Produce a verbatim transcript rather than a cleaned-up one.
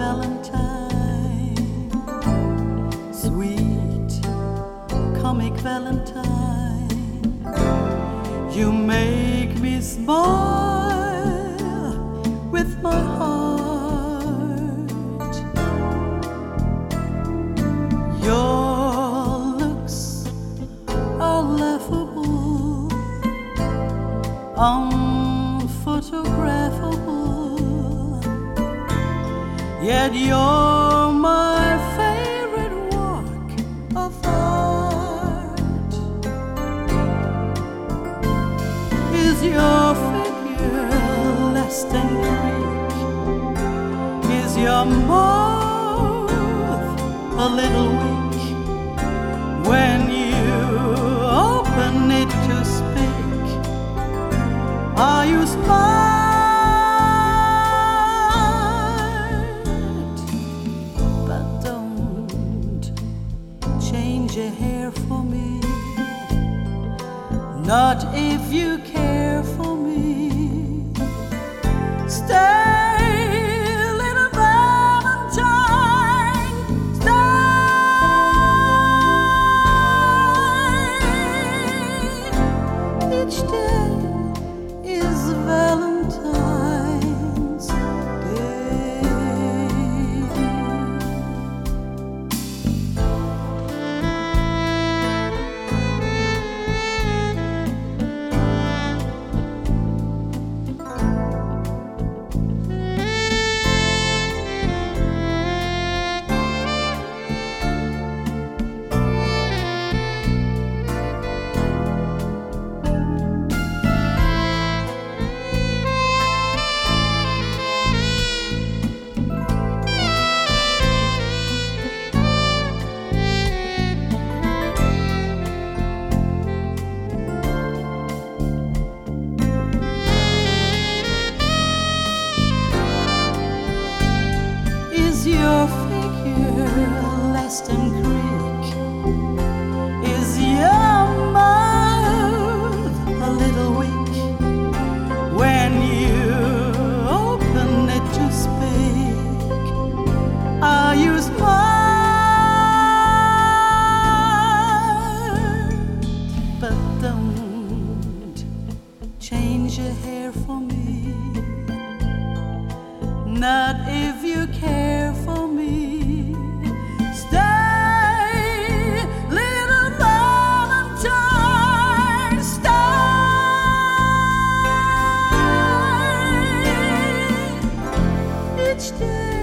Valentine, sweet comic Valentine, you make me smile with my heart. Your looks are laughable, unphotographable, yet you're my favorite work of art. Is your figure less than Greek? Is your mouth a little weak when you open it to speak? Are you smart? But don't change your hair for me, not if you care for me. Stay, little Valentine, stay. Each day is Valentine's Day. Is your figure less than Greek? Is your mouth a little weak when you open it to speak? Are you smart? But don't change your hair for me, not if you care for me. Stay, little Valentine, stay. Each day